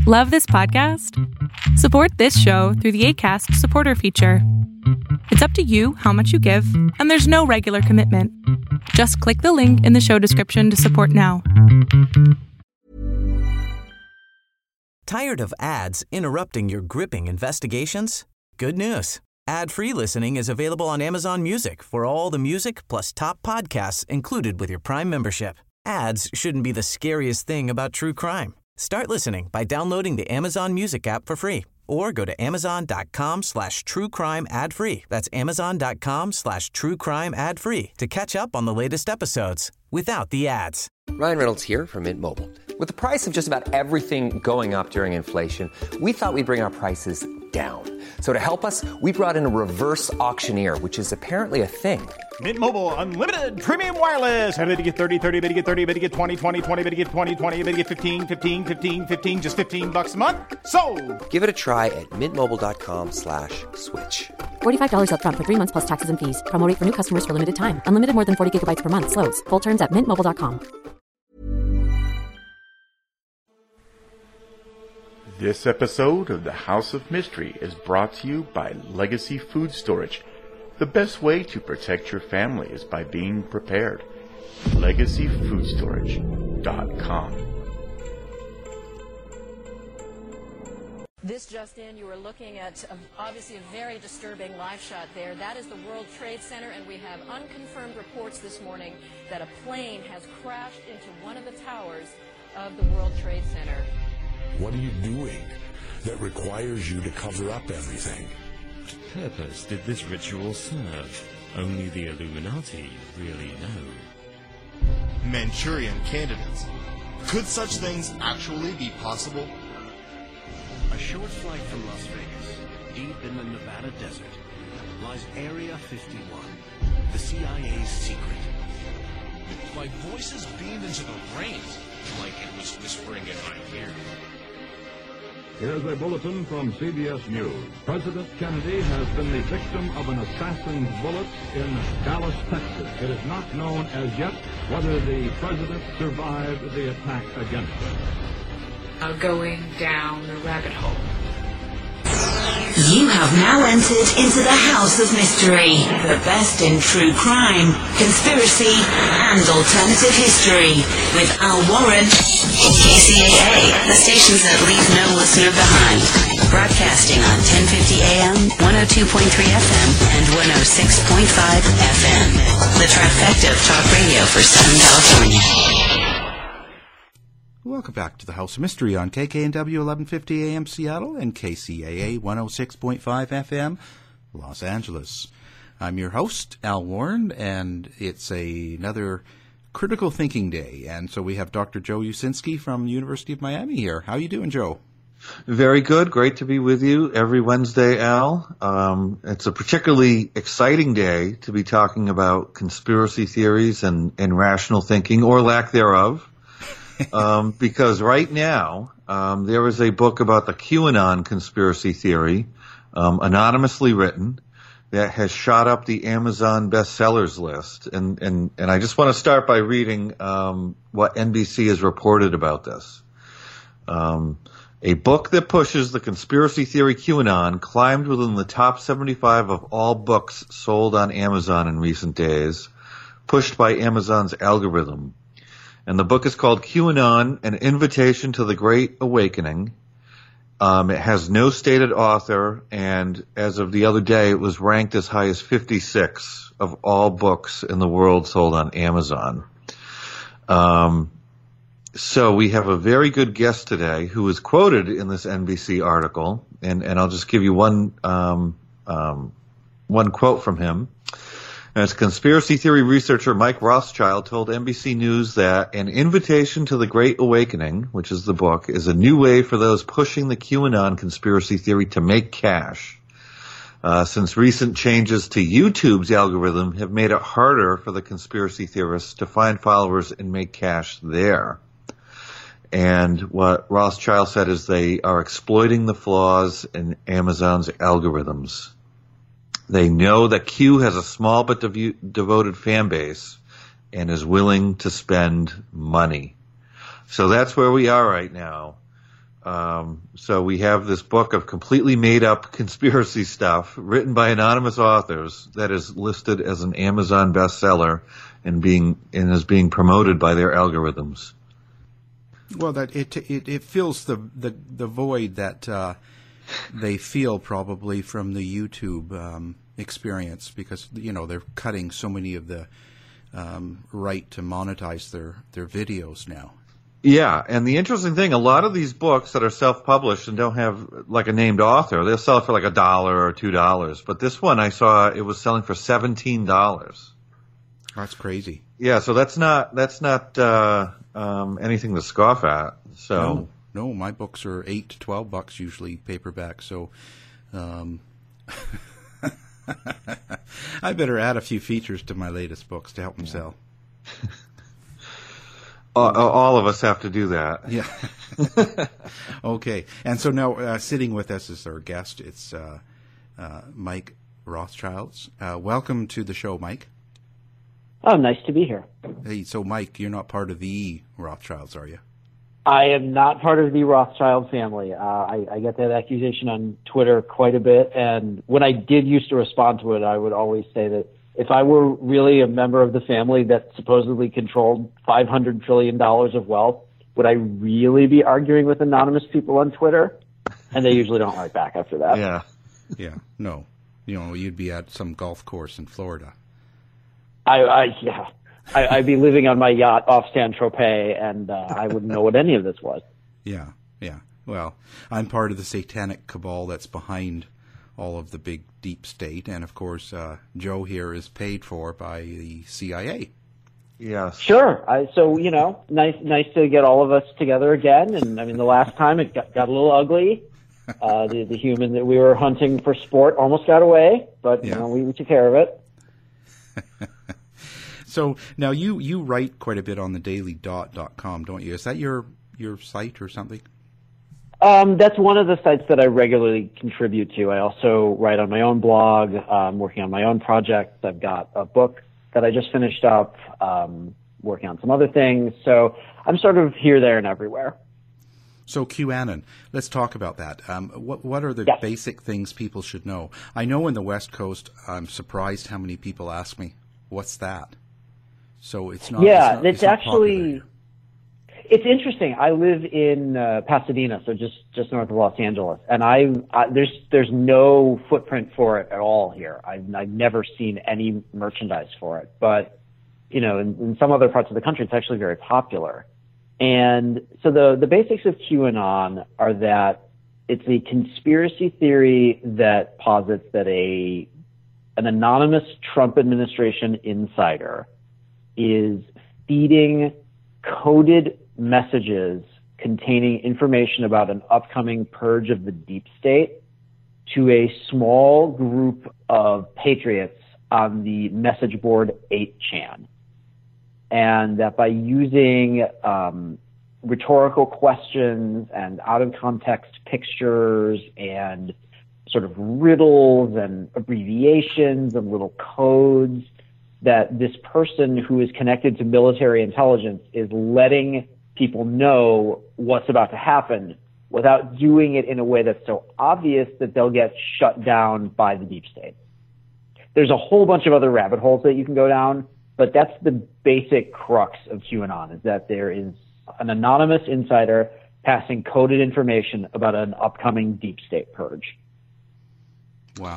Love this podcast? Support this show through the Acast supporter feature. It's up to you how much you give, and there's no regular commitment. Just click the link in the show description to support now. Tired of ads interrupting your gripping investigations? Good news. Ad-free listening is available on Amazon Music for all the music plus top podcasts included with your Prime membership. Ads shouldn't be the scariest thing about true crime. Start listening by downloading the Amazon Music app for free or go to amazon.com/truecrime ad-free. That's amazon.com/truecrime ad-free to catch up on the latest episodes without the ads. Ryan Reynolds here from Mint Mobile. With the price of just about everything going up during inflation, we thought we'd bring our prices down. So to help us, we brought in a reverse auctioneer, which is apparently a thing. Mint Mobile Unlimited Premium Wireless. How to get 30, 30, bit to get 30, bit to get 20, 20, 20, bit to get 20, 20, bit to get 15, 15, 15, 15, just $15 a month? Sold! Give it a try at mintmobile.com/switch. $45 up front for 3 months plus taxes and fees. Promo rate for new customers for limited time. Unlimited more than 40 gigabytes per month. Slows full terms at mintmobile.com. This episode of the House of Mystery is brought to you by Legacy Food Storage. The best way to protect your family is by being prepared. LegacyFoodStorage.com. This just in, you are looking at obviously a very disturbing live shot there. That is the World Trade Center, and we have unconfirmed reports this morning that a plane has crashed into one of the towers of the World Trade Center. What are you doing that requires you to cover up everything? What purpose did this ritual serve? Only the Illuminati really know. Manchurian candidates. Could such things actually be possible? A short flight from Las Vegas, deep in the Nevada desert, lies Area 51, the CIA's secret. My voices beamed into the rain, like it was whispering in my ear. Here's a bulletin from CBS News. President Kennedy has been the victim of an assassin's bullet in Dallas, Texas. It is not known as yet whether the president survived the attack against him. Going down the rabbit hole. You have now entered into the House of Mystery, the best in true crime, conspiracy, and alternative history, with Al Warren and KCAA, the stations that leave no listener behind. Broadcasting on 1050 AM, 102.3 FM, and 106.5 FM. The trifecta of talk radio for Southern California. Welcome back to the House of Mystery on KKNW 1150 AM Seattle and KCAA 106.5 FM Los Angeles. I'm your host, Al Warren, and it's another Critical Thinking Day. And so we have Dr. Joe Usinski from the University of Miami here. How are you doing, Joe? Very good. Great to be with you every Wednesday, Al. It's a particularly exciting day to be talking about conspiracy theories and rational thinking, or lack thereof. Because right now, there is a book about the QAnon conspiracy theory, anonymously written, that has shot up the Amazon bestsellers list. And I just want to start by reading, what NBC has reported about this. A book that pushes the conspiracy theory QAnon climbed within the top 75 of all books sold on Amazon in recent days, pushed by Amazon's algorithm. And the book is called QAnon, An Invitation to the Great Awakening. It has no stated author, and as of the other day, it was ranked as high as 56 of all books in the world sold on Amazon. So we have a very good guest today who is quoted in this NBC article, and I'll just give you one quote from him. As conspiracy theory researcher Mike Rothschild told NBC News that An Invitation to the Great Awakening, which is the book, is a new way for those pushing the QAnon conspiracy theory to make cash. Since recent changes to YouTube's algorithm have made it harder for the conspiracy theorists to find followers and make cash there. And what Rothschild said is they are exploiting the flaws in Amazon's algorithms. They know that Q has a small but devoted fan base and is willing to spend money. So that's where we are right now. So we have this book of completely made-up conspiracy stuff written by anonymous authors that is listed as an Amazon bestseller and is being promoted by their algorithms. Well, that it fills the void that they feel probably from the YouTube experience, because they're cutting so many of the right to monetize their videos now. Yeah, and the interesting thing, a lot of these books that are self-published and don't have like a named author, they'll sell it for like $1 or $2. But this one I saw it was selling for $17. That's crazy. Yeah, so that's not anything to scoff at. So no, my books are $8 to $12 usually paperback. So I better add a few features to my latest books to help them sell. All of us have to do that. Yeah. Okay. And so now sitting with us is our guest. It's Mike Rothschilds. Welcome to the show, Mike. Oh, nice to be here. Hey, so Mike, you're not part of the Rothschilds, are you? I am not part of the Rothschild family. I get that accusation on Twitter quite a bit, and when I did used to respond to it, I would always say that if I were really a member of the family that supposedly controlled $500 trillion of wealth, would I really be arguing with anonymous people on Twitter? And they usually don't write back after that. Yeah. Yeah. No. You'd be at some golf course in Florida. I'd be living on my yacht off Saint-Tropez, and I wouldn't know what any of this was. Yeah. Yeah. Well, I'm part of the satanic cabal that's behind all of the big deep state, and of course Joe here is paid for by the CIA. Yes. Sure. So nice to get all of us together again. And I mean, the last time it got a little ugly. The human that we were hunting for sport almost got away, but we took care of it. So now you write quite a bit on the dailydot.com, don't you? Is that your site or something? That's one of the sites that I regularly contribute to. I also write on my own blog, working on my own projects. I've got a book that I just finished up, working on some other things. So I'm sort of here, there, and everywhere. So QAnon, let's talk about that. What are the basic things people should know? I know in the West Coast, I'm surprised how many people ask me, what's that? So it's not. Yeah, it's actually. It's interesting. I live in Pasadena, so just north of Los Angeles, and there's no footprint for it at all here. I've never seen any merchandise for it, but in some other parts of the country, it's actually very popular. And so the basics of QAnon are that it's a conspiracy theory that posits that an anonymous Trump administration insider is feeding coded messages containing information about an upcoming purge of the deep state to a small group of patriots on the message board 8chan. And that by using rhetorical questions and out-of-context pictures and sort of riddles and abbreviations and little codes, that this person who is connected to military intelligence is letting people know what's about to happen without doing it in a way that's so obvious that they'll get shut down by the deep state. There's a whole bunch of other rabbit holes that you can go down, but that's the basic crux of QAnon, is that there is an anonymous insider passing coded information about an upcoming deep state purge. Wow.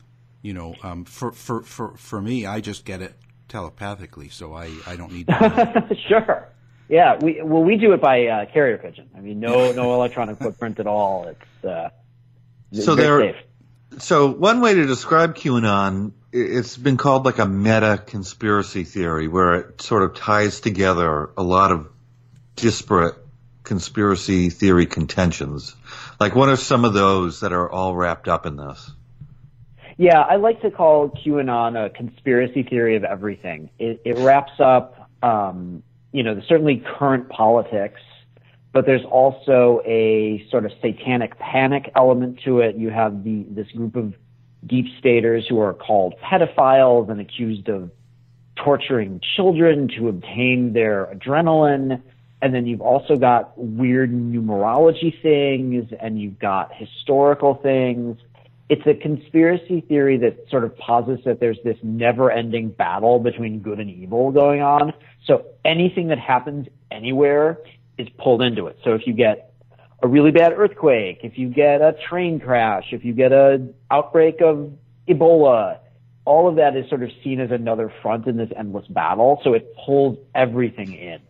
For me, I just get it telepathically, so I don't need to. Sure. Yeah, we do it by carrier pigeon. I mean, no electronic footprint at all. It's very safe. So one way to describe QAnon, it's been called like a meta conspiracy theory, where it sort of ties together a lot of disparate conspiracy theory contentions. Like, what are some of those that are all wrapped up in this? Yeah, I like to call QAnon a conspiracy theory of everything. It wraps up, certainly current politics, but there's also a sort of satanic panic element to it. You have this group of deep staters who are called pedophiles and accused of torturing children to obtain their adrenaline. And then you've also got weird numerology things, and you've got historical things. It's a conspiracy theory that sort of posits that there's this never-ending battle between good and evil going on. So anything that happens anywhere is pulled into it. So if you get a really bad earthquake, if you get a train crash, if you get an outbreak of Ebola, all of that is sort of seen as another front in this endless battle. So it pulls everything in.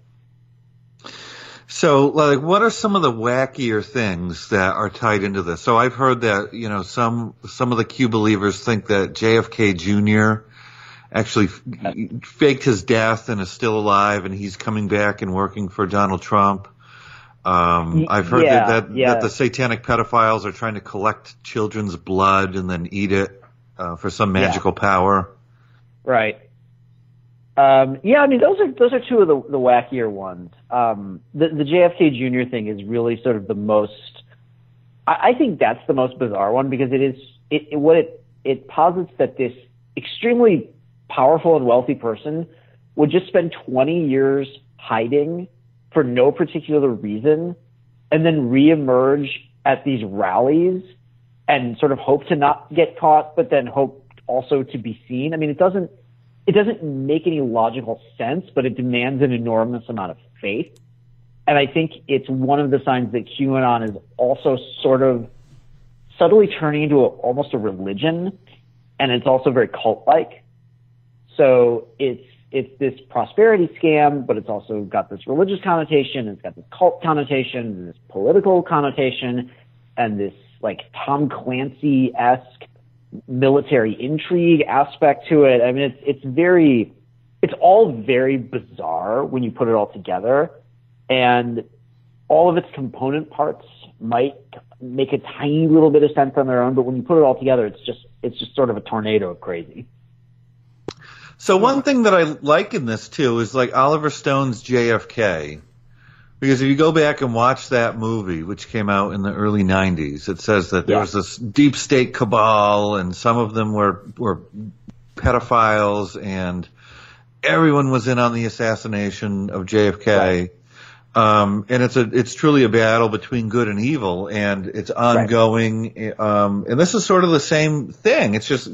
So, like, what are some of the wackier things that are tied into this? So I've heard that, some of the Q believers think that JFK Jr. actually faked his death and is still alive, and he's coming back and working for Donald Trump. I've heard that the satanic pedophiles are trying to collect children's blood and then eat it for some magical power. Right. Those are two of the wackier ones. The JFK Jr. thing is really sort of the most. I think that's the most bizarre one, because it posits that this extremely powerful and wealthy person would just spend 20 years hiding for no particular reason, and then reemerge at these rallies and sort of hope to not get caught, but then hope also to be seen. I mean, it doesn't make any logical sense, but it demands an enormous amount of faith. And I think it's one of the signs that QAnon is also sort of subtly turning into almost a religion, and it's also very cult-like. So it's this prosperity scam, but it's also got this religious connotation, it's got this cult connotation, and this political connotation, and this like Tom Clancy-esque military intrigue aspect to it. I mean, it's all very bizarre when you put it all together, and all of its component parts might make a tiny little bit of sense on their own, but when you put it all together, it's just sort of a tornado of crazy. So one thing that I like in this too is like Oliver Stone's JFK, because if you go back and watch that movie, which came out in the early 90s, it says that there was this deep state cabal, and some of them were pedophiles, and everyone was in on the assassination of JFK. Right. And it's truly a battle between good and evil, and it's ongoing. Right. And this is sort of the same thing. It's just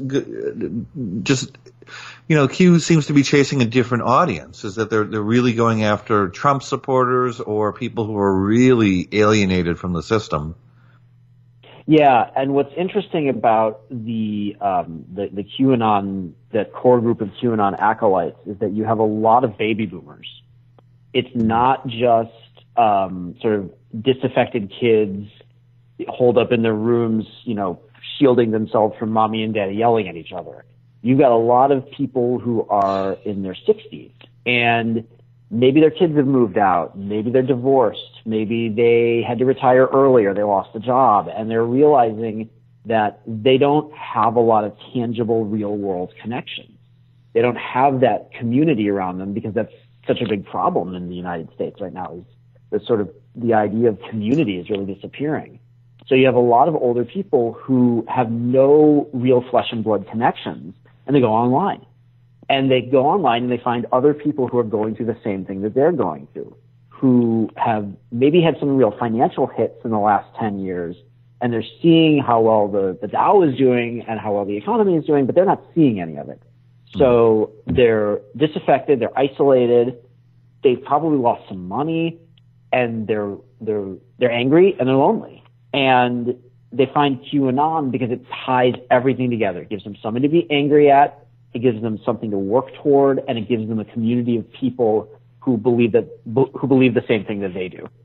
Q seems to be chasing a different audience. Is that they're really going after Trump supporters or people who are really alienated from the system. Yeah, and what's interesting about the QAnon, that core group of QAnon acolytes, is that you have a lot of baby boomers. It's not just sort of disaffected kids holed up in their rooms, shielding themselves from mommy and daddy yelling at each other. You've got a lot of people who are in their 60s, and maybe their kids have moved out, maybe they're divorced, maybe they had to retire early or they lost a job, and they're realizing that they don't have a lot of tangible real-world connections. They don't have that community around them, because that's such a big problem in the United States right now, is the idea of community is really disappearing. So you have a lot of older people who have no real flesh and blood connections, and they go online. And they go online and they find other people who are going through the same thing that they're going through, who have maybe had some real financial hits in the last 10 years, and they're seeing how well the Dow is doing and how well the economy is doing, but they're not seeing any of it. So they're disaffected, they're isolated, they've probably lost some money, and they're angry and they're lonely. And they find QAnon because it ties everything together. It gives them something to be angry at, it gives them something to work toward, and it gives them a community of people who believe the same thing that they do.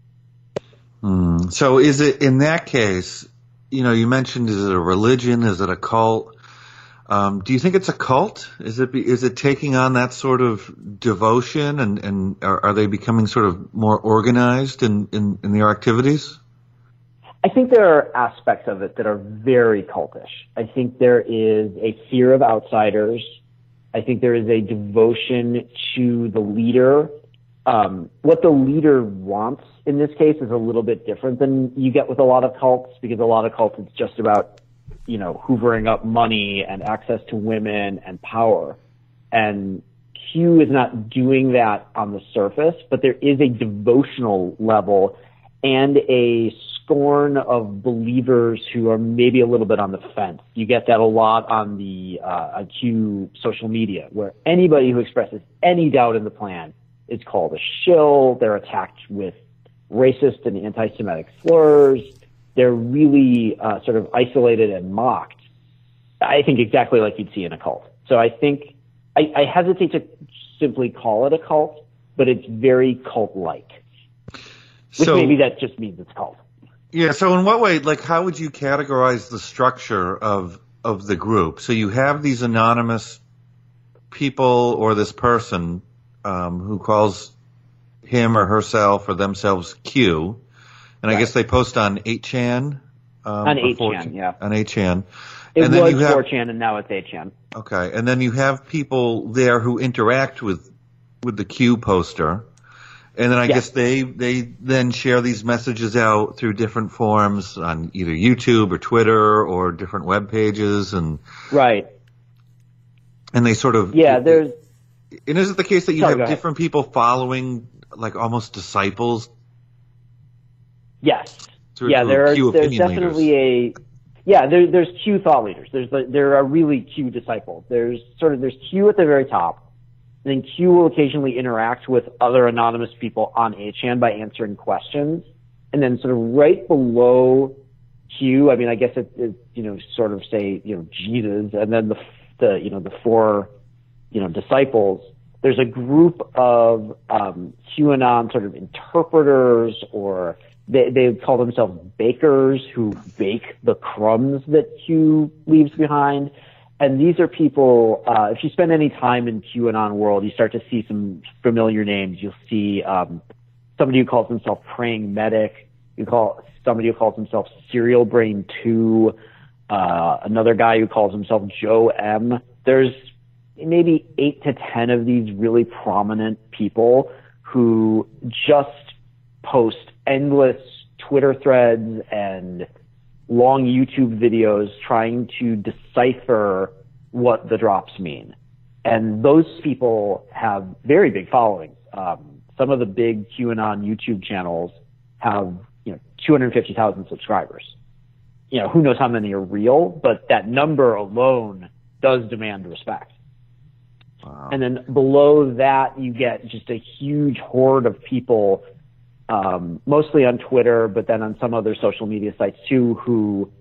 So is it, in that case, you mentioned, is it a religion? Is it a cult? Do you think it's a cult? Is it taking on that sort of devotion, and are they becoming sort of more organized in their activities? I think there are aspects of it that are very cultish. I think there is a fear of outsiders. I think there is a devotion to the leader. What the leader wants in this case is a little bit different than you get with a lot of cults, because a lot of cults, it's just about, hoovering up money and access to women and power. And Q is not doing that on the surface, but there is a devotional level and a scorn of believers who are maybe a little bit on the fence. You get that a lot on the Q social media, where anybody who expresses any doubt in the plan is called a shill. They're attacked with racist and anti-Semitic slurs. They're really sort of isolated and mocked. I think exactly like you'd see in a cult. So I think I hesitate to simply call it a cult, but it's very cult-like. Which maybe that just means it's cult. Yeah, so in what way, like, how would you categorize the structure of the group? So you have these anonymous people or this person who calls him or herself or themselves Q, and I guess they post on 8chan. On 8chan, yeah. On 8chan. It and then was you have, 4chan and now it's 8chan. Okay, and then you have people there who interact with the Q poster. And then I guess they then share these messages out through different forms on either YouTube or Twitter or different web pages and right. And they sort of there's. And is it the case that you have different people following, like almost disciples? Yes. There's definitely there's Q thought leaders. There are really Q disciples. There's Q at the very top. And then Q will occasionally interact with other anonymous people on 8chan by answering questions. And then sort of right below Q, I mean, I guess it's sort of say, Jesus, and then the four, disciples. There's a group of QAnon sort of interpreters, or they call themselves bakers, who bake the crumbs that Q leaves behind. And these are people, if you spend any time in QAnon world, you start to see some familiar names. You'll see somebody who calls himself Praying Medic. You call somebody who calls himself Serial Brain 2. Another guy who calls himself Joe M. There's maybe 8 to 10 of these really prominent people who just post endless Twitter threads and long YouTube videos trying to decipher what the drops mean. And those people have very big followings. Some of the big QAnon YouTube channels have, 250,000 subscribers. Who knows how many are real, but that number alone does demand respect. Wow. And then below that, you get just a huge horde of people, mostly on Twitter, but then on some other social media sites too, who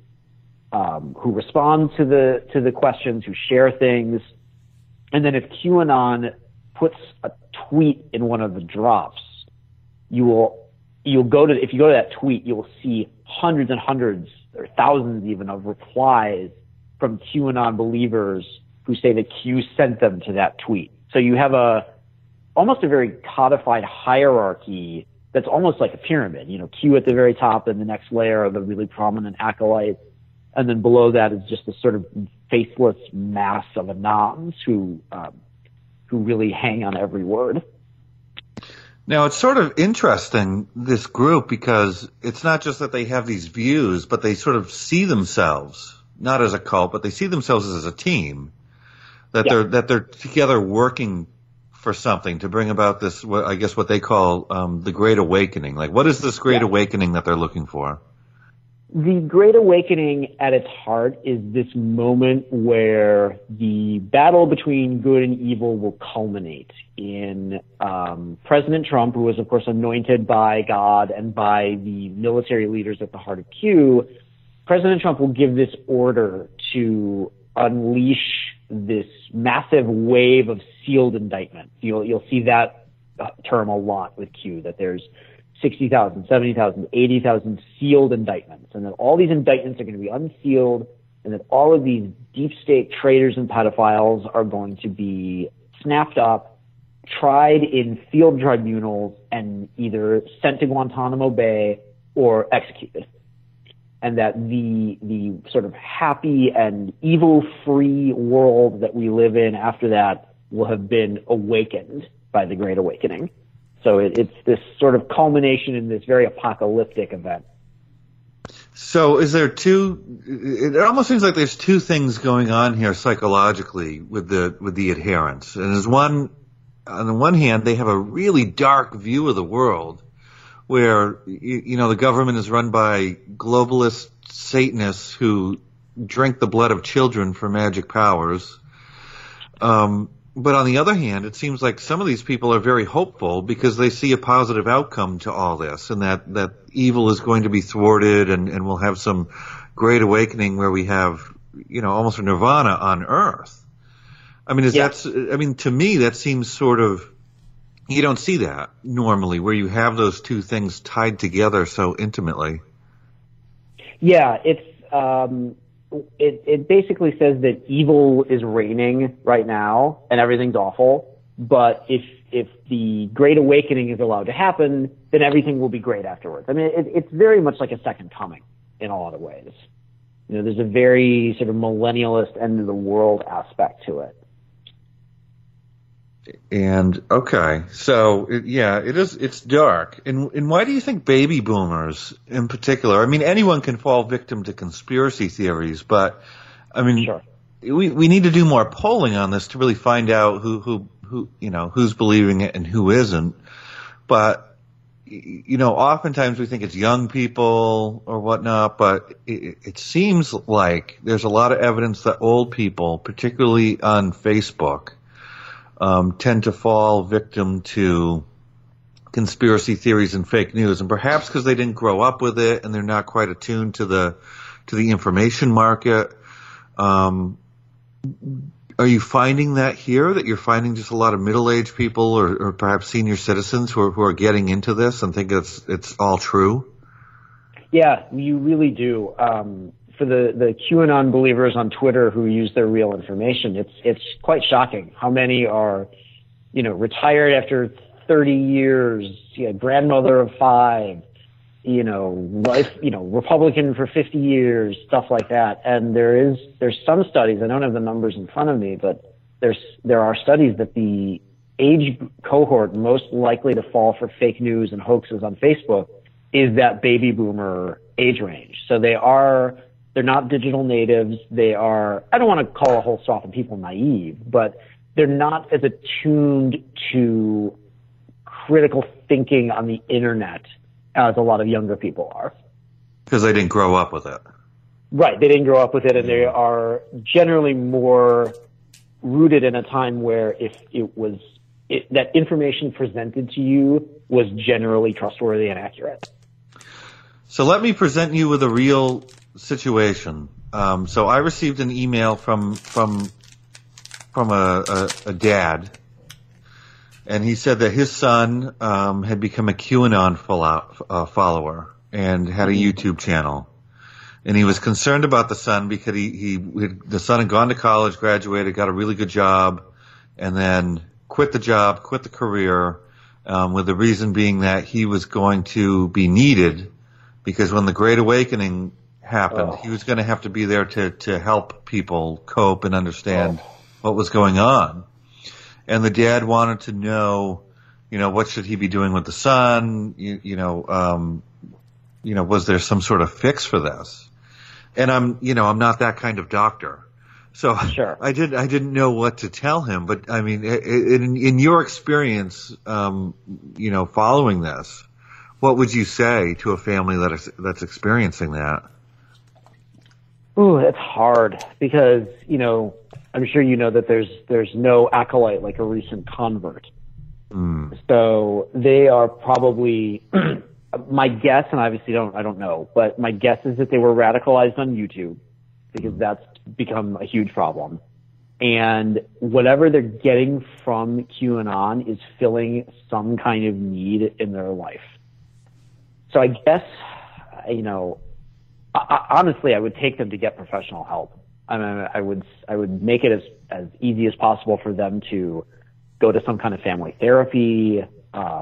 respond to the questions, who share things. And then if QAnon puts a tweet in one of the drops, if you go to that tweet, you will see hundreds and hundreds or thousands even of replies from QAnon believers who say that Q sent them to that tweet. So you have almost a very codified hierarchy that's almost like a pyramid. Q at the very top, and the next layer are the really prominent acolytes, and then below that is just this sort of faceless mass of anons who really hang on every word. Now, it's sort of interesting, this group, because it's not just that they have these views, but they sort of see themselves, not as a cult, but they see themselves as a team, that they're together working for something to bring about this, I guess what they call the Great Awakening. Like, what is this Great Awakening that they're looking for? The Great Awakening at its heart is this moment where the battle between good and evil will culminate in President Trump, who was, of course, anointed by God and by the military leaders at the heart of Q. President Trump will give this order to unleash this massive wave of sealed indictment. You'll see that term a lot with Q, that there's 60,000, 70,000, 80,000 sealed indictments, and that all these indictments are going to be unsealed, and that all of these deep state traitors and pedophiles are going to be snapped up, tried in field tribunals, and either sent to Guantanamo Bay or executed. And that the sort of happy and evil-free world that we live in after that will have been awakened by the Great Awakening. So it's this sort of culmination in this very apocalyptic event. So is there it almost seems like there's two things going on here psychologically with the adherents. And there's one on the one hand, they have a really dark view of the world where, the government is run by globalist Satanists who drink the blood of children for magic powers. But on the other hand, it seems like some of these people are very hopeful because they see a positive outcome to all this, and that evil is going to be thwarted, and we'll have some great awakening where we have, almost a nirvana on Earth. I mean, to me, that seems sort of, you don't see that normally, where you have those two things tied together so intimately. Yeah, it basically says that evil is reigning right now and everything's awful, but if the Great Awakening is allowed to happen, then everything will be great afterwards. I mean, it's very much like a second coming in a lot of ways. There's a very sort of millennialist end of the world aspect to it. And okay, so it's dark. And why do you think baby boomers in particular? I mean, anyone can fall victim to conspiracy theories, but I mean, sure. we need to do more polling on this to really find out who's believing it and who isn't. But oftentimes we think it's young people or whatnot, but it seems like there's a lot of evidence that old people, particularly on Facebook, tend to fall victim to conspiracy theories and fake news, and perhaps because they didn't grow up with it and they're not quite attuned to the information market. Are you finding that here, that you're finding just a lot of middle-aged people or perhaps senior citizens who are getting into this and think it's all true? Yeah, you really do. For the QAnon believers on Twitter who use their real information, it's quite shocking how many are, retired after 30 years, grandmother of 5, Republican for 50 years, stuff like that. And there's some studies, I don't have the numbers in front of me, but there are studies that the age cohort most likely to fall for fake news and hoaxes on Facebook is that baby boomer age range. So they're not digital natives. They are, I don't want to call a whole swath of people naive, but they're not as attuned to critical thinking on the internet as a lot of younger people are. Because they didn't grow up with it. Right. They didn't grow up with it, and they are generally more rooted in a time where that information presented to you was generally trustworthy and accurate. So let me present you with a real situation. So I received an email from a dad, and he said that his son had become a QAnon follower and had a YouTube channel, and he was concerned about the son because the son had gone to college, graduated, got a really good job, and then quit the career, with the reason being that he was going to be needed because when the Great Awakening happened, he was going to have to be there to help people cope and understand what was going on. And the dad wanted to know, what should he be doing with the son? Was there some sort of fix for this? And I'm not that kind of doctor. So sure. I didn't know what to tell him, but I mean, in your experience, following this, what would you say to a family that's experiencing that? Ooh, it's hard because, I'm sure you know that there's no acolyte like a recent convert. So they are probably, my guess, and obviously I don't know, but my guess is that they were radicalized on YouTube because that's become a huge problem. And whatever they're getting from QAnon is filling some kind of need in their life. So I guess, honestly, I would take them to get professional help. I mean, I would make it as easy as possible for them to go to some kind of family therapy, for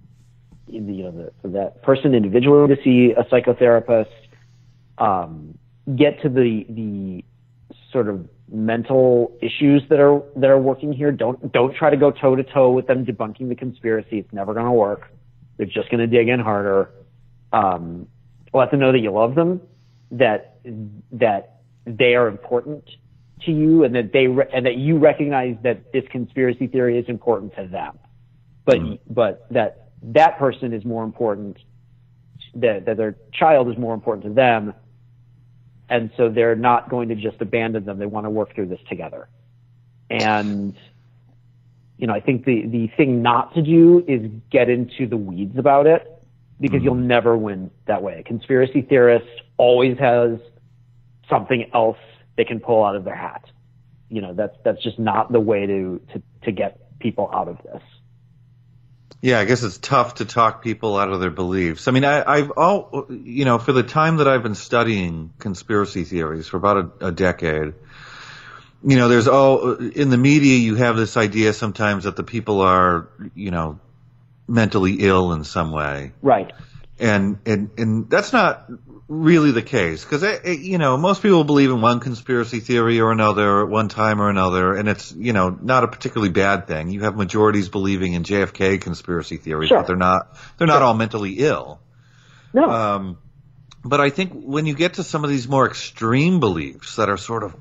that person individually to see a psychotherapist, get to the sort of mental issues that are working here. Don't try to go toe to toe with them debunking the conspiracy. It's never going to work. They're just going to dig in harder. Let them know that you love them, that they are important to you, and that and that you recognize that this conspiracy theory is important to them, but that person is more important, that their child is more important to them, and so they're not going to just abandon them. They want to work through this together. And I think the thing not to do is get into the weeds about it, because you'll never win that way. A conspiracy theorist always has something else they can pull out of their hat. That's just not the way to get people out of this. Yeah, I guess it's tough to talk people out of their beliefs. I mean, for the time that I've been studying conspiracy theories, for about a decade, there's in the media you have this idea sometimes that the people are, mentally ill in some way. Right. And that's not really the case, because most people believe in one conspiracy theory or another at one time or another, and it's not a particularly bad thing. You have majorities believing in JFK conspiracy theories, sure. But they're not all mentally ill. No. But I think when you get to some of these more extreme beliefs that are sort of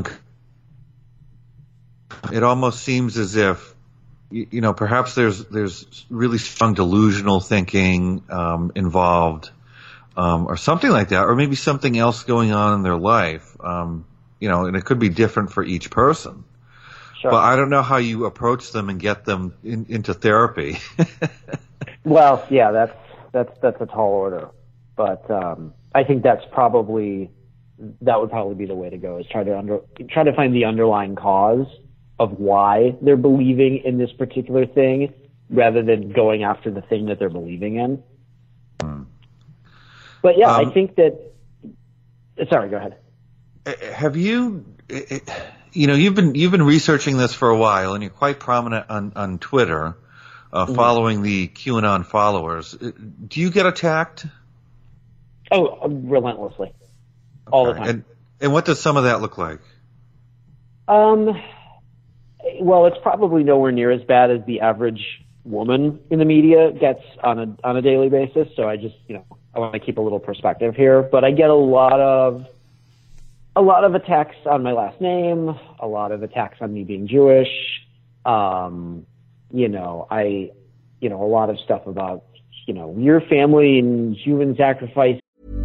it almost seems as if perhaps there's really strong delusional thinking involved. Or something like that, or maybe something else going on in their life, and it could be different for each person. Sure. But I don't know how you approach them and get them into therapy. Well, yeah, that's a tall order, but I think that would probably be the way to go, is try to find the underlying cause of why they're believing in this particular thing, rather than going after the thing that they're believing in. But yeah, I think that. Sorry, go ahead. Have you, you've been researching this for a while, and you're quite prominent on Twitter, following the QAnon followers. Do you get attacked? Oh, relentlessly, all the time. And what does some of that look like? Well, it's probably nowhere near as bad as the average woman in the media gets on a daily basis. So I just, I want to keep a little perspective here, but I get a lot of attacks on my last name, a lot of attacks on me being Jewish. A lot of stuff about, your family and human sacrifice.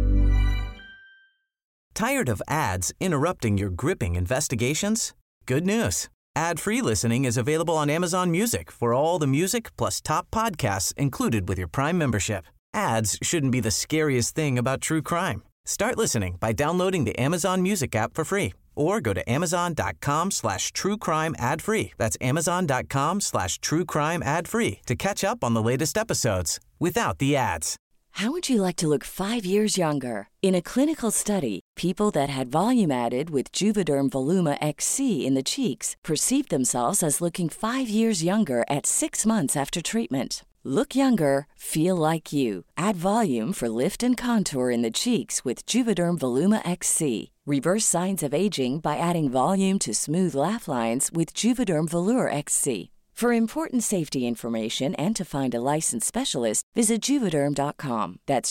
Tired of ads interrupting your gripping investigations? Good news. Ad-free listening is available on Amazon Music for all the music plus top podcasts included with your Prime membership. Ads shouldn't be the scariest thing about true crime. Start listening by downloading the Amazon Music app for free, or go to amazon.com/truecrime ad-free. That's amazon.com/truecrime ad-free to catch up on the latest episodes without the ads. How would you like to look 5 years younger? In a clinical study, people that had volume added with Juvederm Voluma XC in the cheeks perceived themselves as looking 5 years younger at 6 months after treatment. Look younger, feel like you. Add volume for lift and contour in the cheeks with Juvederm Voluma XC. Reverse signs of aging by adding volume to smooth laugh lines with Juvederm Volure XC. For important safety information and to find a licensed specialist, visit Juvederm.com. That's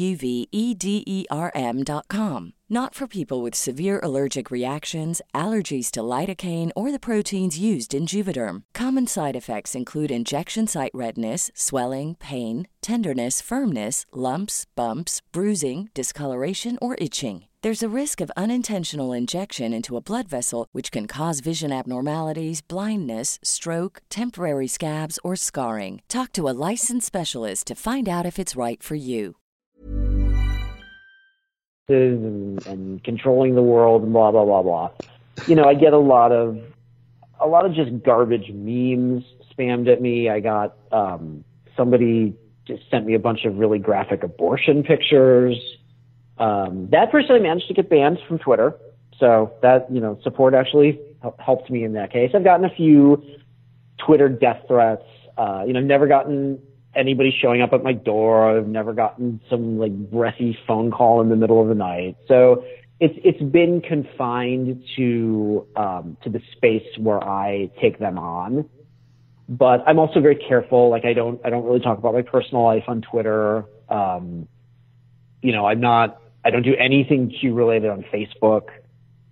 JUVEDERM.com. Not for people with severe allergic reactions, allergies to lidocaine, or the proteins used in Juvederm. Common side effects include injection site redness, swelling, pain, tenderness, firmness, lumps, bumps, bruising, discoloration, or itching. There's a risk of unintentional injection into a blood vessel, which can cause vision abnormalities, blindness, stroke, temporary scabs, or scarring. Talk to a licensed specialist to find out if it's right for you. And controlling the world and blah, blah, blah, blah. I get a lot of just garbage memes spammed at me. I got somebody just sent me a bunch of really graphic abortion pictures. That person I managed to get banned from Twitter. So that, support actually helped me in that case. I've gotten a few Twitter death threats. I've never gotten anybody showing up at my door. I've never gotten some breathy phone call in the middle of the night. So it's been confined to the space where I take them on. But I'm also very careful. I don't really talk about my personal life on Twitter. I don't do anything Q related on Facebook.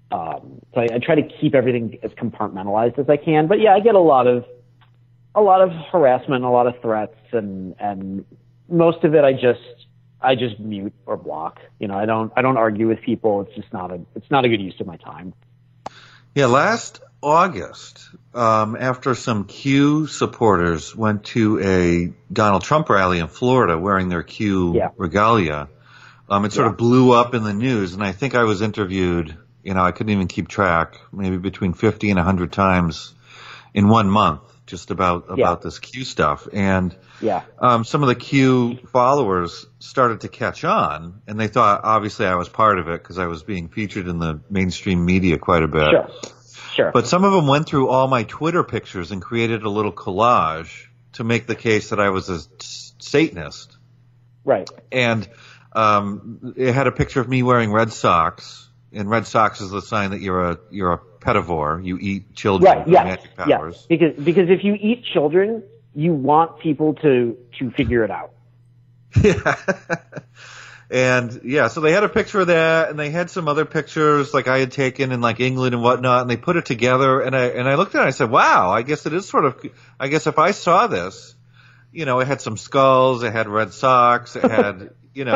So I try to keep everything as compartmentalized as I can. But yeah, I get a lot of harassment, a lot of threats, and most of it I just mute or block. You know, I don't argue with people. It's just not a good use of my time. Yeah, last August, after some Q supporters went to a Donald Trump rally in Florida wearing their Q regalia, it sort of blew up in the news, and I think I was interviewed, I couldn't even keep track, maybe between 50 and 100 times in 1 month, just about this Q stuff. And some of the Q followers started to catch on, and they thought obviously I was part of it because I was being featured in the mainstream media quite a bit. Sure. But some of them went through all my Twitter pictures and created a little collage to make the case that I was a Satanist. Right. And it had a picture of me wearing red socks, and red socks is the sign that you're a pedivore. You eat children with magic powers. Yeah. Because if you eat children, you want people to figure it out. Yeah. And so they had a picture of that, and they had some other pictures like I had taken in like England and whatnot, and they put it together, and I looked at it and I said, wow, I guess it is I guess if I saw this, it had some skulls, it had red socks, it had, and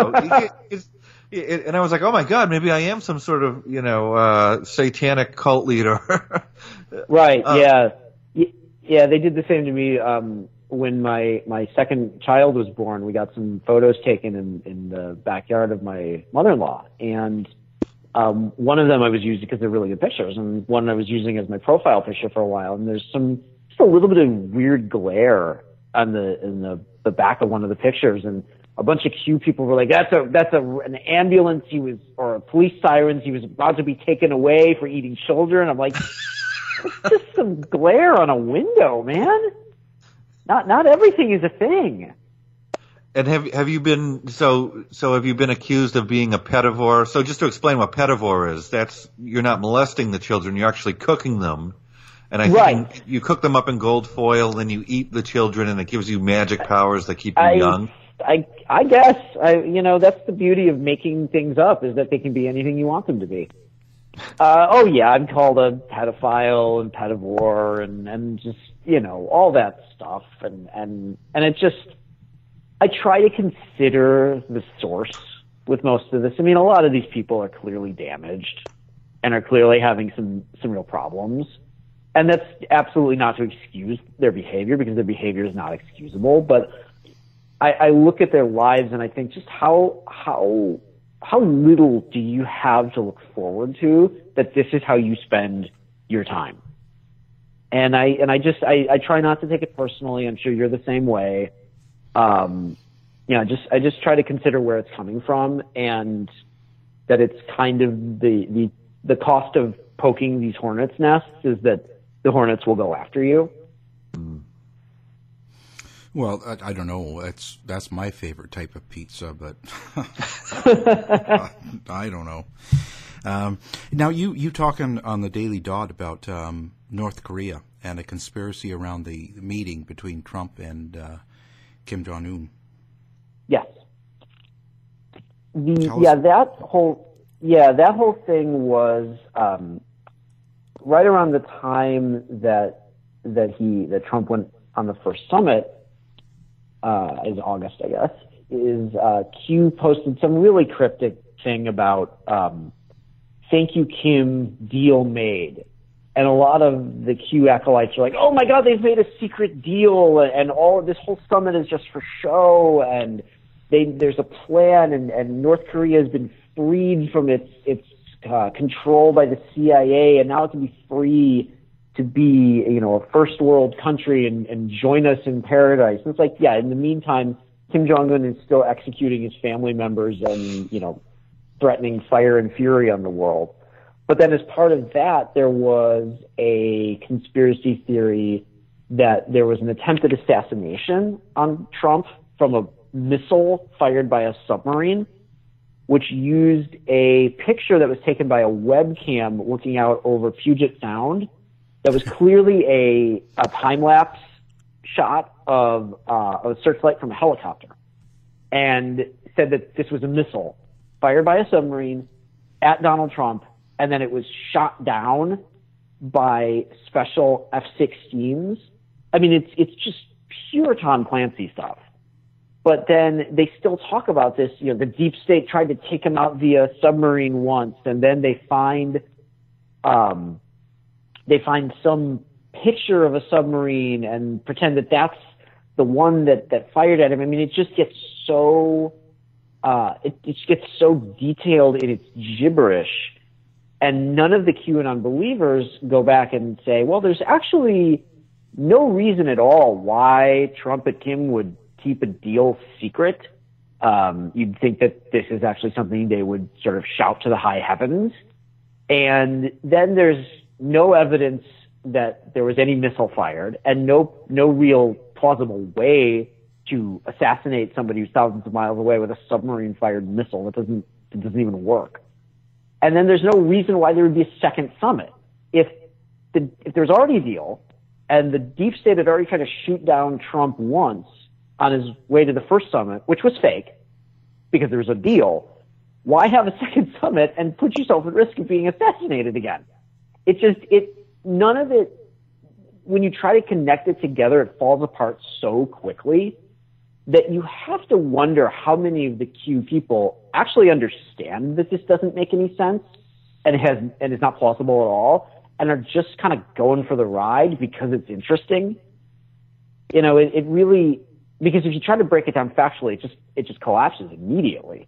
I was like, oh my God, maybe I am some sort of, satanic cult leader. Right. Yeah. They did the same to me. When my second child was born, we got some photos taken in the backyard of my mother-in-law. And, one of them I was using because they're really good pictures, and one I was using as my profile picture for a while. And there's just a little bit of weird glare on in the back of one of the pictures. And a bunch of Q people were like, that's an ambulance. Or a police sirens. He was about to be taken away for eating children. I'm like, it's just some glare on a window, man. Not everything is a thing. And have you been have you been accused of being a pedivore? So just to explain what pedivore is, you're not molesting the children, you're actually cooking them. And I think you cook them up in gold foil, then you eat the children, and it gives you magic powers that keep you young. I guess that's the beauty of making things up, is that they can be anything you want them to be. I'm called a pedophile and pedivore and just, all that stuff. And it just, I try to consider the source with most of this. I mean, a lot of these people are clearly damaged and are clearly having some real problems. And that's absolutely not to excuse their behavior, because their behavior is not excusable. But I look at their lives and I think just how little do you have to look forward to that this is how you spend your time. And I try not to take it personally. I'm sure you're the same way. I just try to consider where it's coming from, and that it's kind of the cost of poking these hornets' nests is that the hornets will go after you. Well, I don't know. That's my favorite type of pizza, but I don't know. Now, you talking on the Daily Dot about North Korea and a conspiracy around the meeting between Trump and Kim Jong-un. Yes. That whole thing was right around the time that Trump went on the first summit. Is August, I guess. Q posted some really cryptic thing about "Thank you, Kim, deal made," and a lot of the Q acolytes are like, "Oh my God, they've made a secret deal, and all this whole summit is just for show, and there's a plan, and North Korea has been freed from its control by the CIA, and now it can be free to be, a first world country and join us in paradise." And it's like, in the meantime, Kim Jong-un is still executing his family members and, threatening fire and fury on the world. But then as part of that, there was a conspiracy theory that there was an attempted assassination on Trump from a missile fired by a submarine, which used a picture that was taken by a webcam looking out over Puget Sound. That was clearly a time-lapse shot of a searchlight from a helicopter, and said that this was a missile fired by a submarine at Donald Trump and then it was shot down by special F-16s. I mean, it's just pure Tom Clancy stuff. But then they still talk about this. You know, the deep state tried to take him out via submarine once, and then they find some picture of a submarine and pretend that that's the one that fired at him. I mean, it just gets so it just gets so detailed in its gibberish, and none of the QAnon believers go back and say, well, there's actually no reason at all why Trump and Kim would keep a deal secret. You'd think that this is actually something they would sort of shout to the high heavens. And then there's no evidence that there was any missile fired, and no real plausible way to assassinate somebody who's thousands of miles away with a submarine fired missile. It doesn't even work. And then there's no reason why there would be a second summit. If there's already a deal, and the deep state had already tried to shoot down Trump once on his way to the first summit, which was fake because there was a deal, why have a second summit and put yourself at risk of being assassinated again? None of it, when you try to connect it together, it falls apart so quickly that you have to wonder how many of the Q people actually understand that this doesn't make any sense and is not plausible at all, and are just kind of going for the ride because it's interesting. You know, it really, because if you try to break it down factually, it just collapses immediately.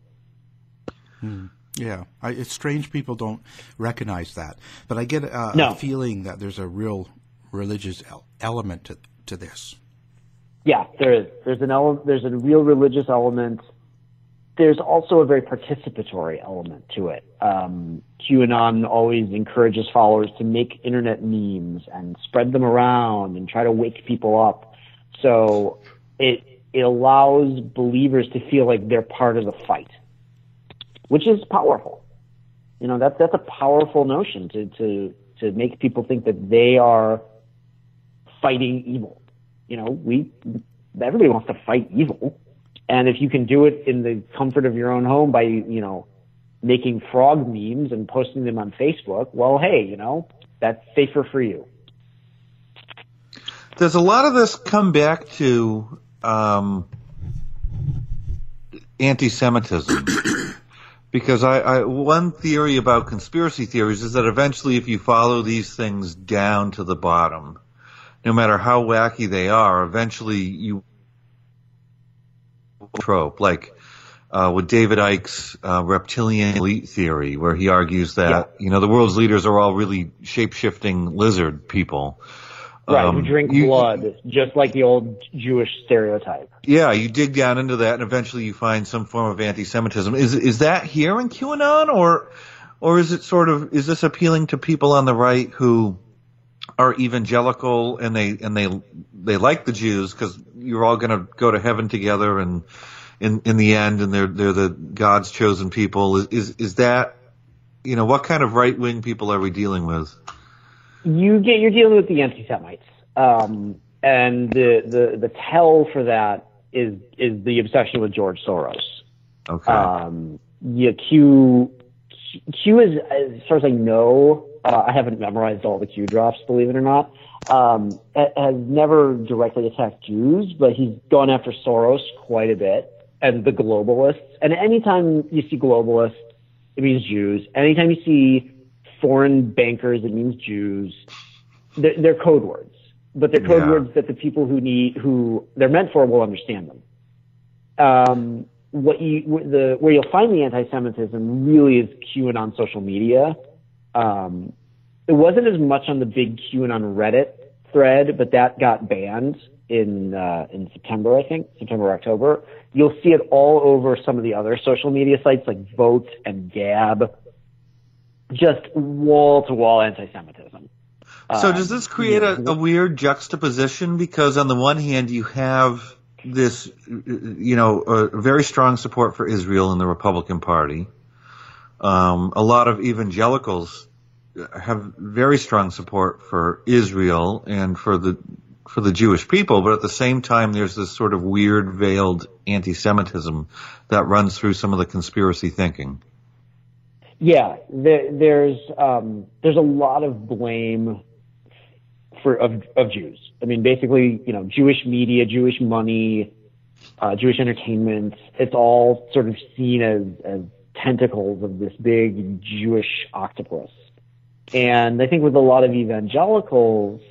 Yeah, it's strange people don't recognize that, but I get a feeling that there's a real religious element to this. Yeah, there is. There's a real religious element. There's also a very participatory element to it. QAnon always encourages followers to make internet memes and spread them around and try to wake people up. So it allows believers to feel like they're part of the fight, which is powerful. You know, that's a powerful notion to make people think that they are fighting evil. You know, everybody wants to fight evil. And if you can do it in the comfort of your own home by, you know, making frog memes and posting them on Facebook, well, hey, you know, that's safer for you. Does a lot of this come back to anti-Semitism? Because one theory about conspiracy theories is that eventually if you follow these things down to the bottom, no matter how wacky they are, eventually you trope, like with David Icke's reptilian elite theory, where he argues that, you know, the world's leaders are all really shape-shifting lizard people. Right, who drink blood, just like the old Jewish stereotype. Yeah, you dig down into that, and eventually you find some form of anti-Semitism. Is that here in QAnon, or is it sort of, is this appealing to people on the right who are evangelical and they like the Jews because you're all going to go to heaven together and in the end, and they're the God's chosen people? Is that, you know, what kind of right-wing people are we dealing with? You're dealing with the anti-Semites, and the tell for that is the obsession with George Soros. Okay. Q is, as far as I know, I haven't memorized all the Q drops, believe it or not, has never directly attacked Jews, but he's gone after Soros quite a bit and the globalists. And anytime you see globalists, it means Jews. Anytime you see foreign bankers, it means Jews. They're code words, but they're code words that the people who they're meant for will understand them. Where you'll find the anti-Semitism really is QAnon social media. It wasn't as much on the big QAnon Reddit thread, but that got banned in September, I think, September, October. You'll see it all over some of the other social media sites like Vote and Gab. Just wall-to-wall anti-Semitism. So does this create a weird juxtaposition? Because on the one hand, you have this, you know, a very strong support for Israel in the Republican Party. A lot of evangelicals have very strong support for Israel and for the Jewish people, but at the same time, there's this sort of weird veiled anti-Semitism that runs through some of the conspiracy thinking. Yeah, there's a lot of blame of Jews. I mean, basically, Jewish media, Jewish money, Jewish entertainment, it's all sort of seen as tentacles of this big Jewish octopus. And I think with a lot of evangelicals,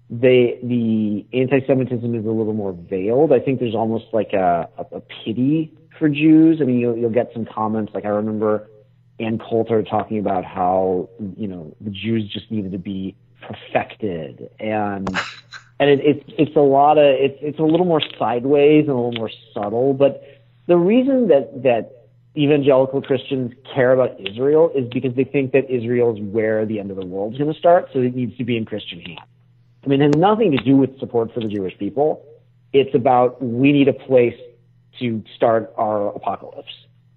the anti-Semitism is a little more veiled. I think there's almost like a pity for Jews. I mean, you'll get some comments, like I remember Ann Coulter talking about how, the Jews just needed to be perfected. And it's a little more sideways and a little more subtle. But the reason that evangelical Christians care about Israel is because they think that Israel is where the end of the world is going to start, so it needs to be in Christian hands. I mean, it has nothing to do with support for the Jewish people. It's about, we need a place to start our apocalypse.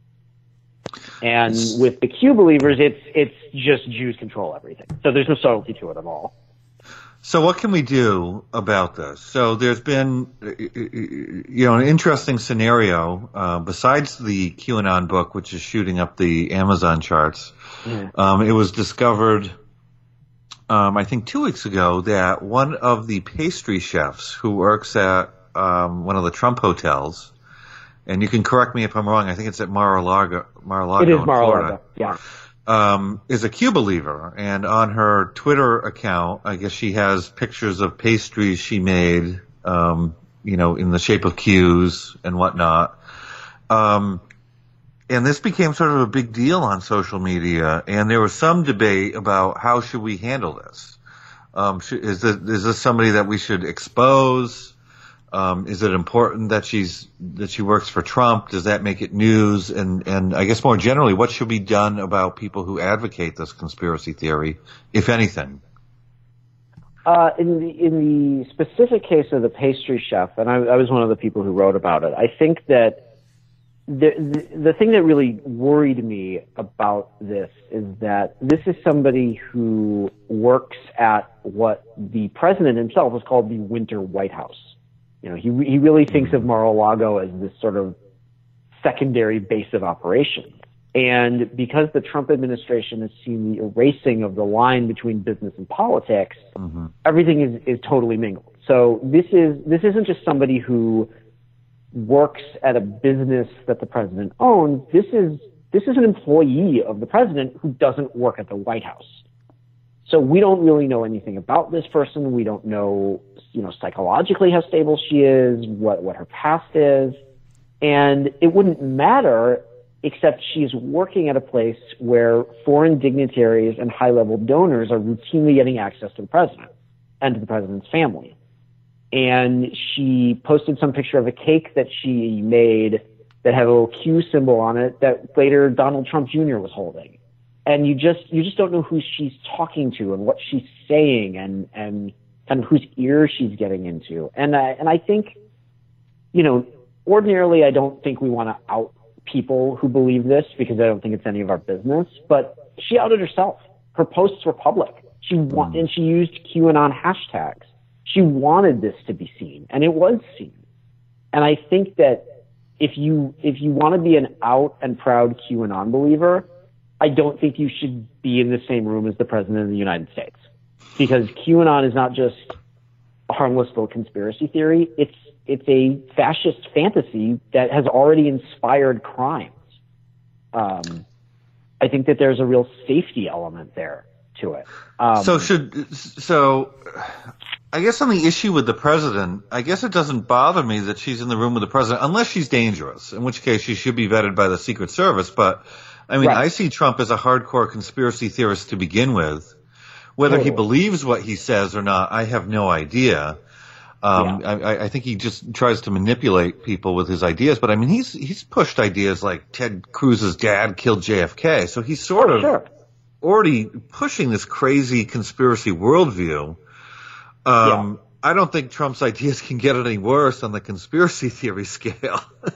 And with the Q believers, it's just Jews control everything. So there's no subtlety to it at all. So what can we do about this? So there's been, an interesting scenario, besides the QAnon book, which is shooting up the Amazon charts. Yeah. It was discovered, I think 2 weeks ago, that one of the pastry chefs who works at one of the Trump hotels, and you can correct me if I'm wrong, I think it's at Mar-a-Lago. It is Mar-a-Lago, yeah. Is a Q believer, and on her Twitter account, I guess she has pictures of pastries she made, in the shape of Qs and whatnot. And this became sort of a big deal on social media, and there was some debate about how should we handle this. Is this somebody that we should expose? Is it important that she works for Trump? Does that make it news? And I guess more generally, what should be done about people who advocate this conspiracy theory, if anything? In the specific case of the pastry chef, and I was one of the people who wrote about it, I think that the thing that really worried me about this is that this is somebody who works at what the president himself has called the Winter White House. He really thinks of Mar-a-Lago as this sort of secondary base of operations. And because the Trump administration has seen the erasing of the line between business and politics, everything is totally mingled. So this isn't just somebody who works at a business that the president owns. This is an employee of the president who doesn't work at the White House. So we don't really know anything about this person. We don't know, psychologically how stable she is, what her past is. And it wouldn't matter, except she's working at a place where foreign dignitaries and high-level donors are routinely getting access to the president and to the president's family. And she posted some picture of a cake that she made that had a little Q symbol on it that later Donald Trump Jr. was holding. And you just don't know who she's talking to and what she's saying and kind of whose ear she's getting into. And I think, ordinarily I don't think we want to out people who believe this because I don't think it's any of our business. But she outed herself. Her posts were public. And she used QAnon hashtags. She wanted this to be seen, and it was seen. And I think that if you want to be an out and proud QAnon believer, I don't think you should be in the same room as the president of the United States, because QAnon is not just a harmless little conspiracy theory. It's a fascist fantasy that has already inspired crimes. I think that there's a real safety element there to it. So I guess on the issue with the president, I guess it doesn't bother me that she's in the room with the president, unless she's dangerous, in which case she should be vetted by the Secret Service. But I mean, right. I see Trump as a hardcore conspiracy theorist to begin with. Whether he believes what he says or not, I have no idea. I think he just tries to manipulate people with his ideas. But I mean, he's pushed ideas like Ted Cruz's dad killed JFK. So he's sort of already pushing this crazy conspiracy worldview. I don't think Trump's ideas can get any worse on the conspiracy theory scale.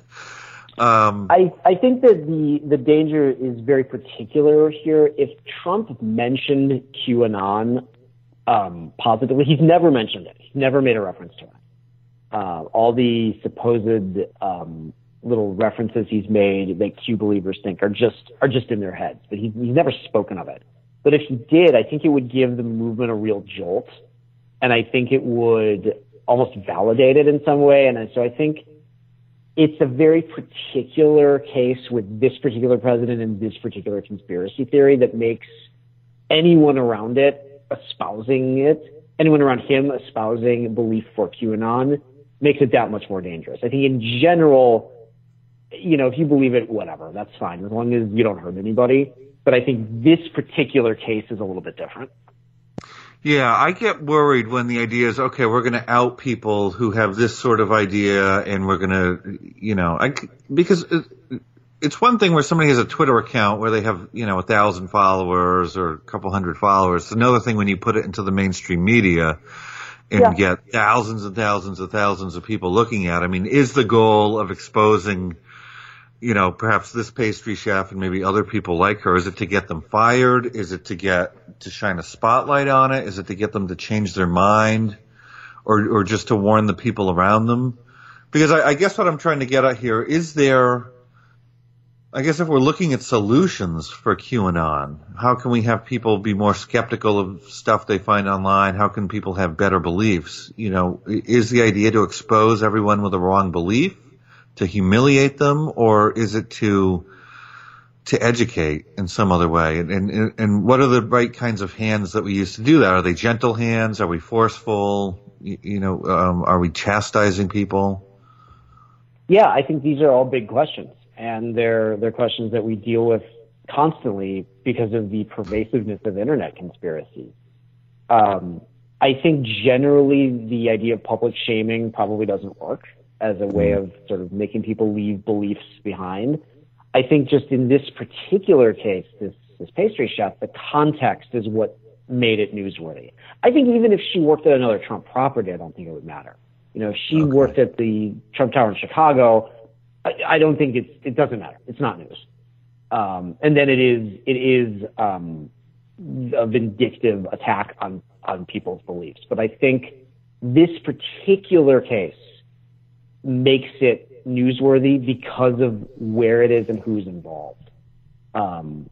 I think that the danger is very particular here. If Trump mentioned QAnon positively, he's never mentioned it. He's never made a reference to it. All the supposed little references he's made that Q believers think are just in their heads, but he's never spoken of it. But if he did, I think it would give the movement a real jolt, and I think it would almost validate it in some way. And so I think it's a very particular case with this particular president and this particular conspiracy theory that makes anyone around him espousing belief for QAnon, makes it that much more dangerous. I think in general, if you believe it, whatever, that's fine, as long as you don't hurt anybody. But I think this particular case is a little bit different. Yeah, I get worried when the idea is, okay, we're going to out people who have this sort of idea, and we're going to, because it's one thing where somebody has a Twitter account where they have, 1,000 followers or a couple hundred followers. It's another thing when you put it into the mainstream media and get thousands and thousands and thousands of people looking at it. I mean, is the goal of exposing, perhaps this pastry chef and maybe other people like her, is it to get them fired? Is it to shine a spotlight on it? Is it to get them to change their mind or just to warn the people around them? Because I guess what I'm trying to get at here is I guess if we're looking at solutions for QAnon, how can we have people be more skeptical of stuff they find online? How can people have better beliefs? Is the idea to expose everyone with a wrong belief, to humiliate them, or is it to educate in some other way? And what are the right kinds of hands that we use to do that? Are they gentle hands? Are we forceful? Are we chastising people? Yeah, I think these are all big questions. And they're questions that we deal with constantly because of the pervasiveness of internet conspiracies. I think generally the idea of public shaming probably doesn't work as a way of sort of making people leave beliefs behind. I think just in this particular case, this pastry chef, the context is what made it newsworthy. I think even if she worked at another Trump property, I don't think it would matter. If she worked at the Trump Tower in Chicago, I don't think it doesn't matter. It's not news. And then it is a vindictive attack on people's beliefs. But I think this particular case makes it newsworthy because of where it is and who's involved. But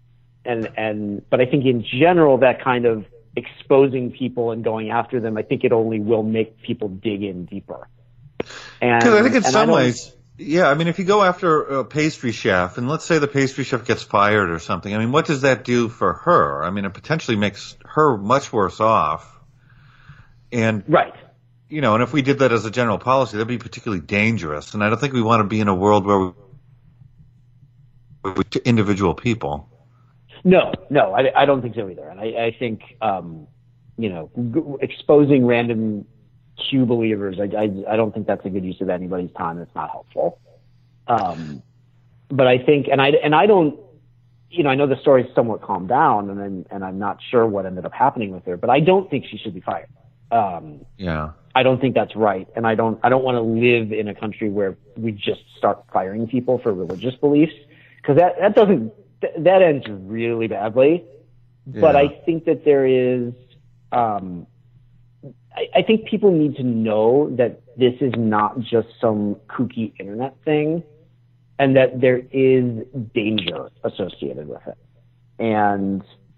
I think in general, that kind of exposing people and going after them, I think it only will make people dig in deeper. And I think in some ways, yeah, I mean, if you go after a pastry chef, and let's say the pastry chef gets fired or something, I mean, what does that do for her? I mean, it potentially makes her much worse off. And right. And if we did that as a general policy, that'd be particularly dangerous. And I don't think we want to be in a world where we to individual people. No, I don't think so either. And I think, exposing random Q believers, I don't think that's a good use of anybody's time. It's not helpful. But I think, and I don't, I know the story's somewhat calmed down, and I'm not sure what ended up happening with her, but I don't think she should be fired. I don't think that's right, and I don't want to live in a country where we just start firing people for religious beliefs, because that ends really badly. Yeah. But I think that there is, I think people need to know that this is not just some kooky internet thing, and that there is danger associated with it, and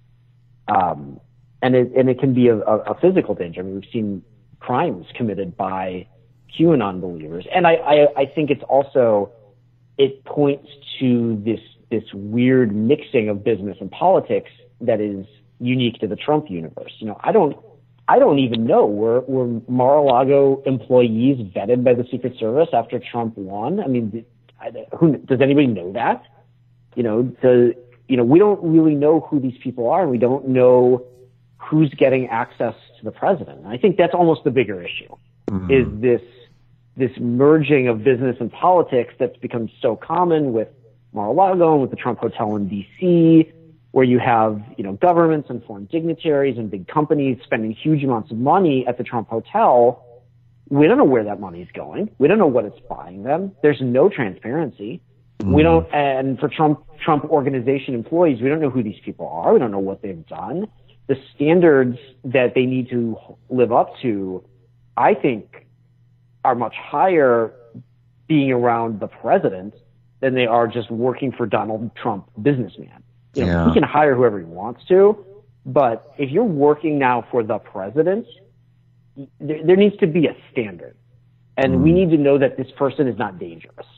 it can be a physical danger. I mean, we've seen crimes committed by QAnon believers, and I think it's also, it points to this weird mixing of business and politics that is unique to the Trump universe. I don't even know, were Mar-a-Lago employees vetted by the Secret Service after Trump won? I mean, does anybody know that? We don't really know who these people are, and we don't know who's getting access to the president. And I think that's almost the bigger issue, is this merging of business and politics that's become so common with Mar-a-Lago and with the Trump Hotel in D.C., where you have, governments and foreign dignitaries and big companies spending huge amounts of money at the Trump Hotel. We don't know where that money is going. We don't know what it's buying them. There's no transparency. We don't, and for Trump organization employees, we don't know who these people are. We don't know what they've done. The standards that they need to live up to, I think, are much higher being around the president than they are just working for Donald Trump, businessman. He can hire whoever he wants to, but if you're working now for the president, there needs to be a standard. And we need to know that this person is not dangerous.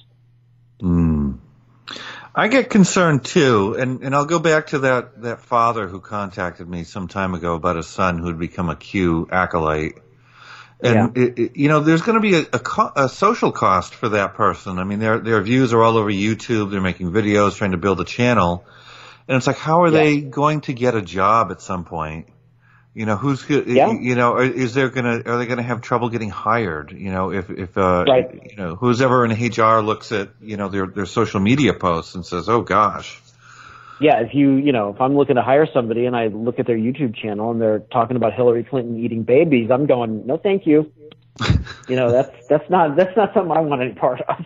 I get concerned too, and I'll go back to that father who contacted me some time ago about a son who had become a Q acolyte. And there's going to be a social cost for that person. I mean, their views are all over YouTube. They're making videos, trying to build a channel, and it's like, how are they going to get a job at some point? Are they going to have trouble getting hired? If who's ever in HR looks at, their social media posts and says, oh gosh. Yeah. If I'm looking to hire somebody and I look at their YouTube channel and they're talking about Hillary Clinton eating babies, I'm going, no, thank you. That's not something I want any part of.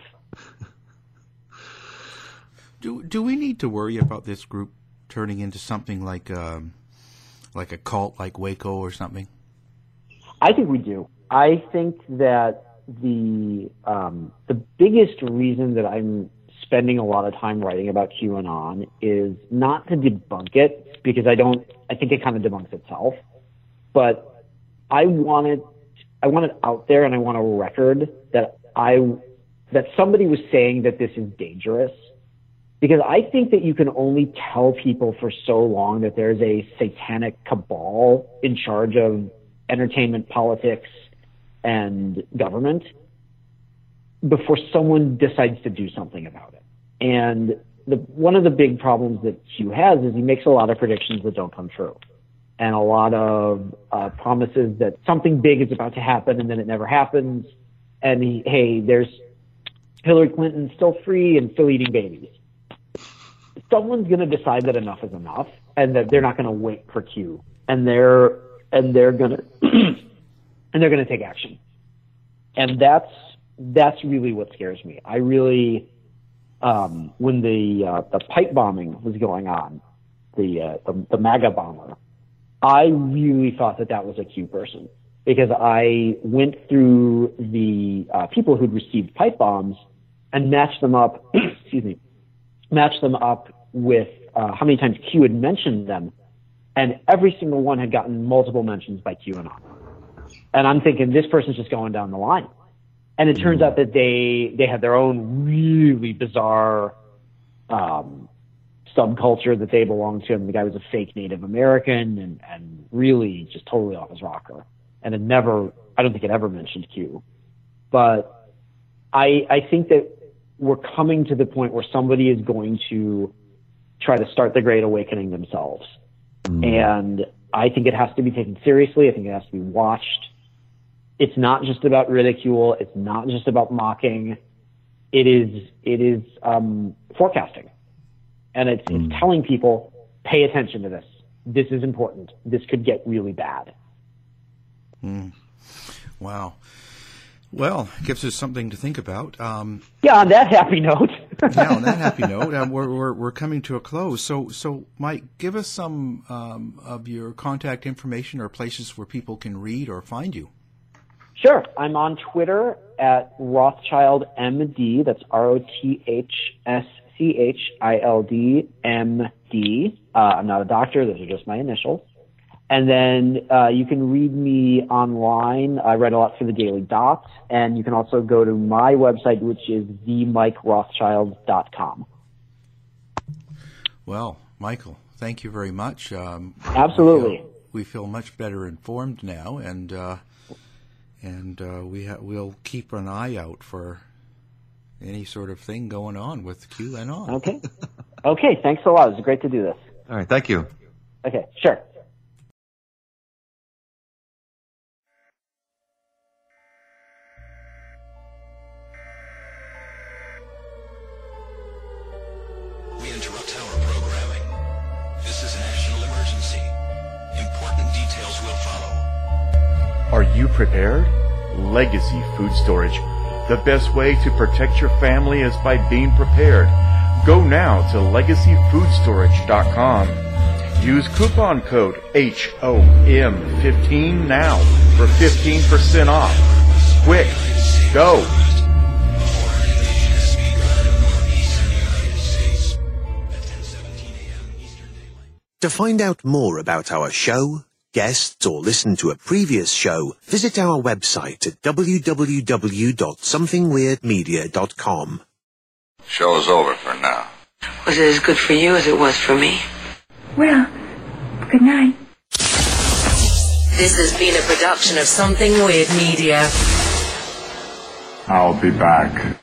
Do we need to worry about this group turning into something like a cult like Waco or something? I think we do. I think that the biggest reason that I'm spending a lot of time writing about QAnon is not to debunk it, because I think it kind of debunks itself, but I want it out there, and I want a record that somebody was saying that this is dangerous. Because I think that you can only tell people for so long that there's a satanic cabal in charge of entertainment, politics, and government before someone decides to do something about it. And one of the big problems that Q has is he makes a lot of predictions that don't come true, and a lot of promises that something big is about to happen and then it never happens. And there's Hillary Clinton still free and still eating babies. Someone's going to decide that enough is enough, and that they're not going to wait for Q, and they're going to take action. And that's really what scares me. I really, when the pipe bombing was going on, the MAGA bomber, I really thought that was a Q person, because I went through the people who'd received pipe bombs and matched them up. Match them up with how many times Q had mentioned them, and every single one had gotten multiple mentions by QAnon. And I'm thinking, this person's just going down the line. And it turns out that they had their own really bizarre subculture that they belonged to. And the guy was a fake Native American and really just totally off his rocker. And I don't think it ever mentioned Q. But I think that we're coming to the point where somebody is going to try to start the Great Awakening themselves. And I think it has to be taken seriously. I think it has to be watched. It's not just about ridicule. It's not just about mocking. It is forecasting. And it's telling people, pay attention to this. This is important. This could get really bad. Wow. Well, it gives us something to think about. On that happy note. On that happy note, we're coming to a close. So, Mike, give us some of your contact information or places where people can read or find you. Sure. I'm on Twitter at Rothschild MD. That's ROTHSCHILD MD. I'm not a doctor. Those are just my initials. And then you can read me online. I write a lot for the Daily Dot. And you can also go to my website, which is themikerothschild.com. Well, Michael, thank you very much. Absolutely. We feel much better informed now, and we'll keep an eye out for any sort of thing going on with QAnon. Okay. Okay, thanks a lot. It was great to do this. All right, thank you. Okay, sure. We interrupt our programming. This is a national emergency. Important details will follow. Are you prepared? Legacy Food Storage. The best way to protect your family is by being prepared. Go now to legacyfoodstorage.com. Use coupon code HOM15 now for 15% off. Quick, go! To find out more about our show, guests, or listen to a previous show, visit our website at www.somethingweirdmedia.com. Show's over for now. Was it as good for you as it was for me? Well, good night. This has been a production of Something Weird Media. I'll be back.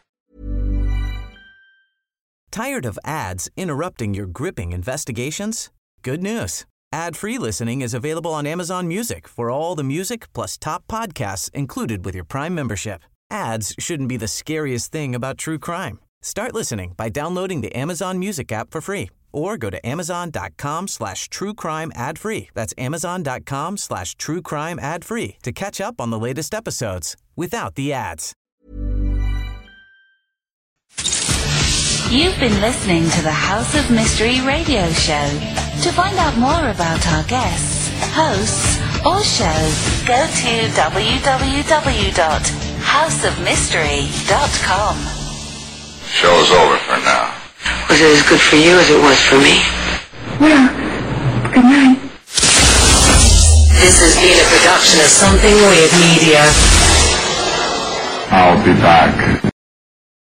Tired of ads interrupting your gripping investigations? Good news. Ad-free listening is available on Amazon Music for all the music plus top podcasts included with your Prime membership. Ads shouldn't be the scariest thing about true crime. Start listening by downloading the Amazon Music app for free or go to amazon.com/truecrime ad-free. That's amazon.com/truecrime ad-free to catch up on the latest episodes without the ads. You've been listening to the House of Mystery radio show. To find out more about our guests, hosts, or show, go to www.houseofmystery.com. Show's over for now. Was it as good for you as it was for me? Well, good night. This has been a production of Something Weird Media. I'll be back.